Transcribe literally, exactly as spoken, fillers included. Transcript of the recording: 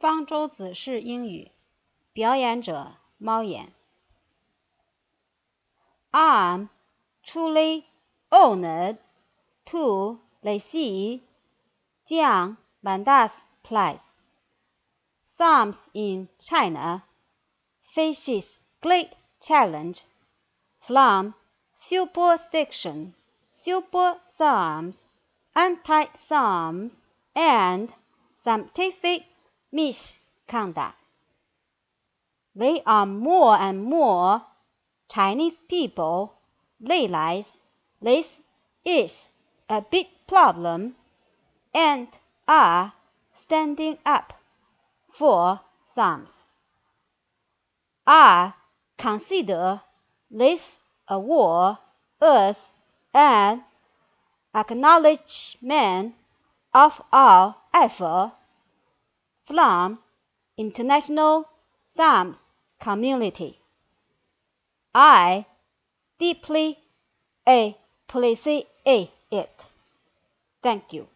方舟子式英语，表演者猫眼。I'm truly honored to receive Jiang Banda's prize. Psalms in China faces great challenge from superstition, super psalms, anti-psalms, and scientific misconduct. There are more and more Chinese people realize this is a big problem and are standing up for psalms. I consider this award as an acknowledgement of our effort from international psalms community. I deeply appreciate it. Thank you.